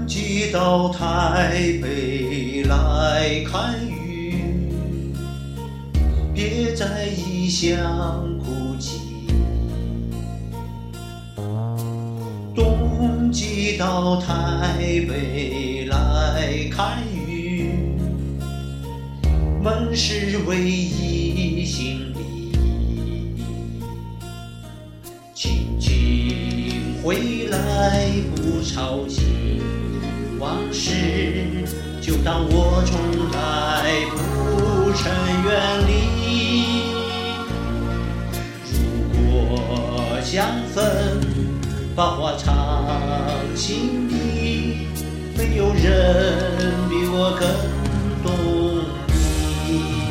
济到台北来看雨，别在异乡哭泣。冬季到台北来看雨，门是唯一行李。轻轻回来不吵醒往事，就当我从来不曾远离。如果相逢把话藏心底，没有人比我更懂你。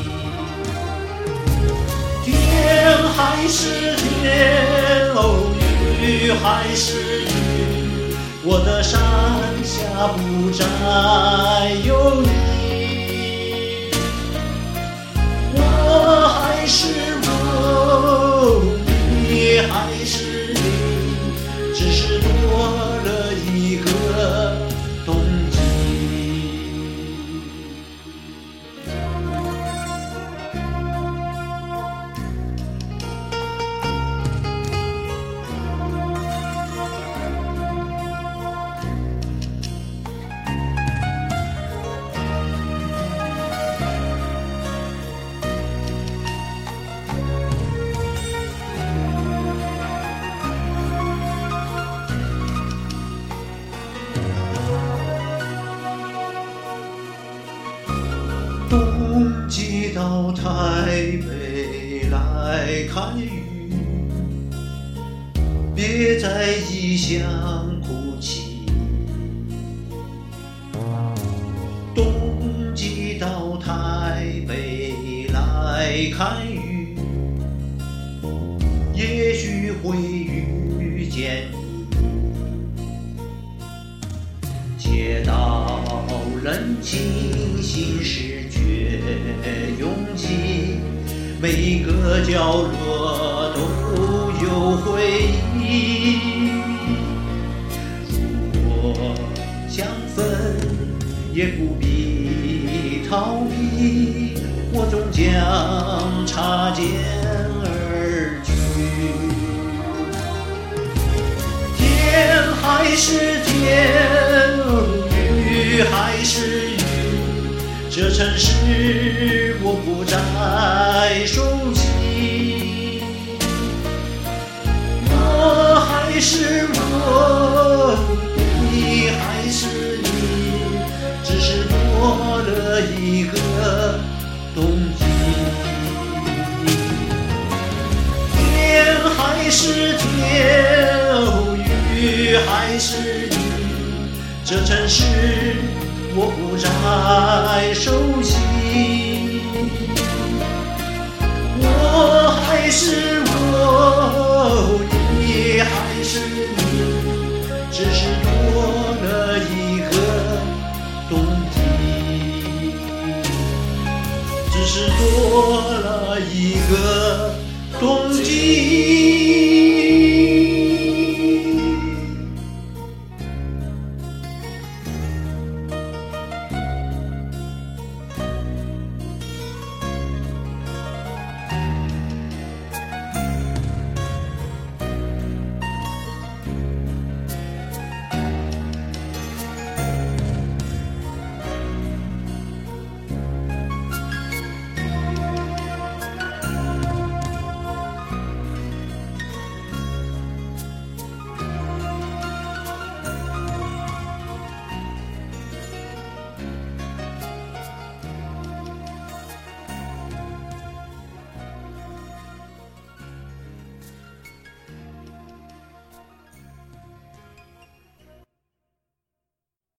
天还是天，哦，雨还是雨，我的山下不再有你。我还是我，你还是你，只是多了一个冬季。冬季到台北来看雨，别在异乡哭泣。冬季到台北来看雨，也许会遇见你。街道人静，心事却拥挤，每个角落都有回忆。如果相逢，也不必逃避，我终将擦肩而去。天还是天，雨还是雨，这城市我不再熟悉。我还是我，你还是你，只是多了一个冬季。天还是天，雨还是雨，这城市我不再熟悉。我还是我，你还是你，只是多了一个冬季，只是多了一个冬季。